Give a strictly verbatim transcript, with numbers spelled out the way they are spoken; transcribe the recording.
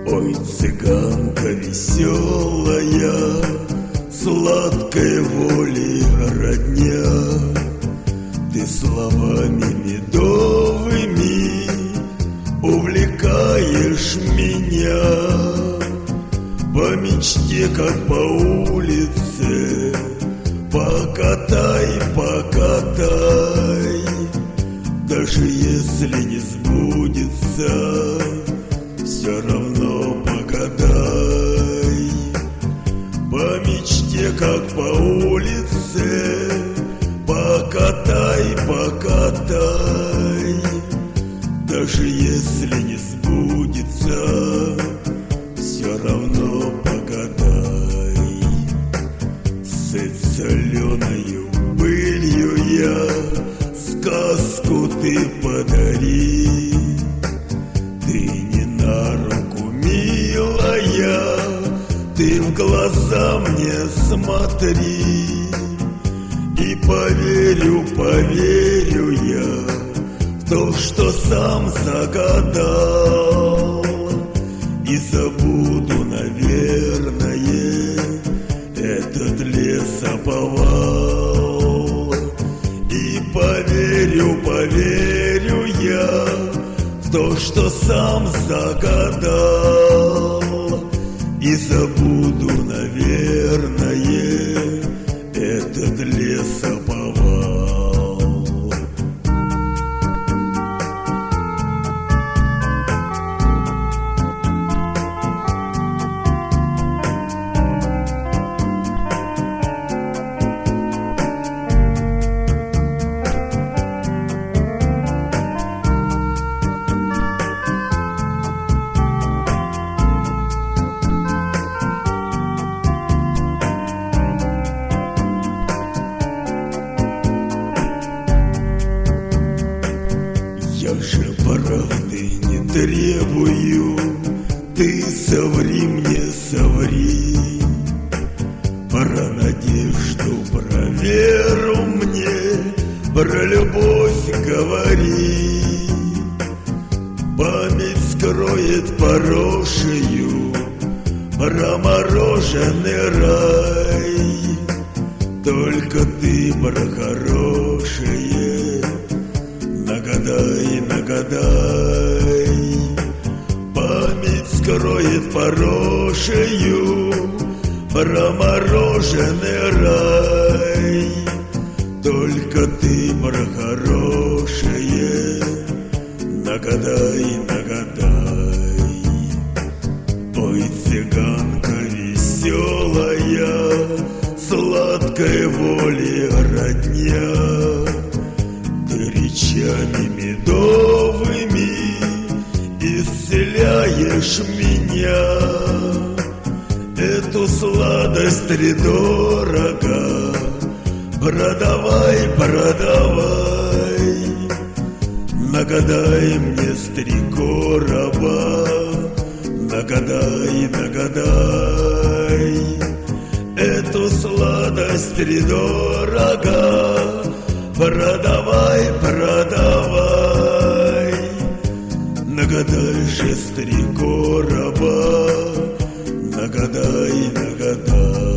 Ой, цыганка веселая, сладкой воли родня, ты словами медовыми увлекаешь меня. По мечте, как по улице, покатай, покатай. Даже если не сбудется, все равно погадай. По мечте, как по улице, покатай, покатай. Даже если не сбудется, все равно погадай. Сыт соленою былью я, сказку ты подари. Ты не на руку, милая, ты в глаза мне смотри. И поверю, поверю я в то, что сам загадал. И забуду, наверное, этот лесоповал. И поверю, поверю я в то, что сам загадал. И забуду, наверное, этот лесоповал. Я же правды не требую, ты соври мне, соври. Про надежду, про веру мне, про любовь говори. Память скроет порошию про мороженый рай. Только ты про хорошее нагадай, нагадай. Память скроет порошию про мороженый рай. Только ты про хорошее нагадай, нагадай. Ой, цыганка веселая, сладкой воли родня, ты речами медовыми исцеляешь меня. Эту сладость втридорого продавай, продавай. Нагадай мне с три короба, нагадай, нагадай. Эту сладость втридорого продавай, продавай. Нагадай же с три короба, нагадай, нагадай.